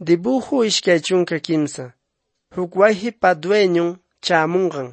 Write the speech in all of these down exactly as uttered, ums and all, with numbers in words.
Dibujo ishkay chunka kimsa. Huk wayhipa dueñon chaamunqan.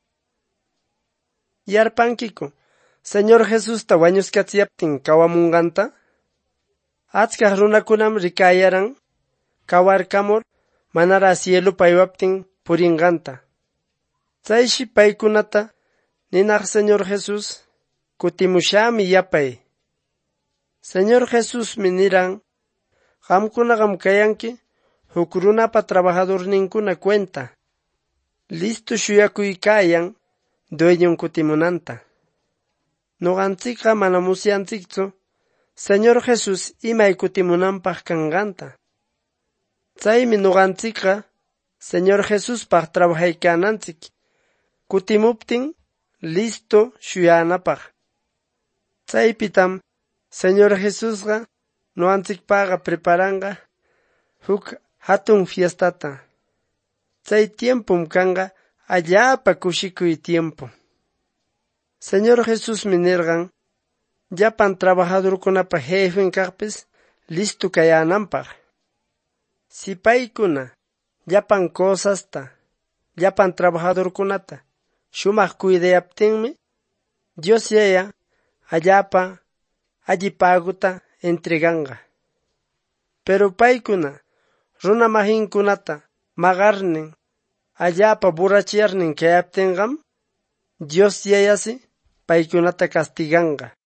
Yarpankiku, Señor Jesusta wañuskatsiyaptin kawamunqanta? Achkaq runakunam rikayaran kawarkamur manara cielupa aywaptin purinqanta. Chayshi paykunata ninaq Señor Jesus kutimushami yapay. Señor Jesusmi niran, qamkunaqam kayanki huk runapa trabajadorninkuna cuenta. Listu shuyakuykayan dueñon kutimunanta. Nuqanchikqa mana musyanchikchu Señor Jesus imay kutimunanpaq kanqanta. Chaymi nuqanchikqa Señor Jesuspaq trabajaykananchik kutimuptin listo shuyanapaq. Chaypitam Señor Jesusqa nuqanchikpaqa preparanqa huk hatun fiestata. Chay tiempum kanqa allapa kushikuy tiempo. Señor Jesusmi nirqan llapan trabajadorkunapa jefin kaqpis listu kayananpaq. Si paykuna llapan cosasta, llapan trabajadorkunata shumaq cuidayaptinmi, Dios yaya allapa alli paguta entreganqa. Pero paykuna runa mahinkunata maqarnin allapa burachiyarnin kayaptinqam, Dios yayasi paykunata castiganqa.